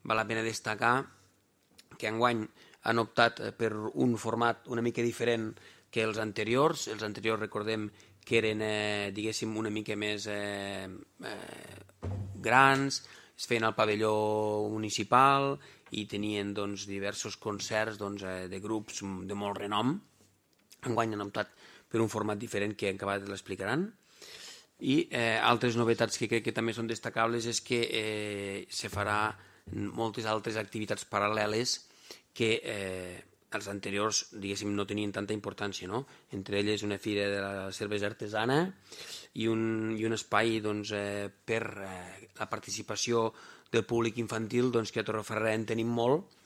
val la pena destacar que enguany han optat per un format una mica diferent que els anteriors. Els anteriors recordem que eren, diguéssim, una mica més grans, es feien al pavelló municipal i tenien doncs, diversos concerts de grups de molt renom. Enguany han optat per un format diferent que en acabat l'explicaran. I altres novetats que crec que també són destacables és que se farà moltes altres activitats paral·leles que els anteriors, diguéssim, no tenien tanta importància, no? Entre elles una fira de la cervesa artesana i un espai per la participació del públic infantil, que a Torrefarrera en tenim molt,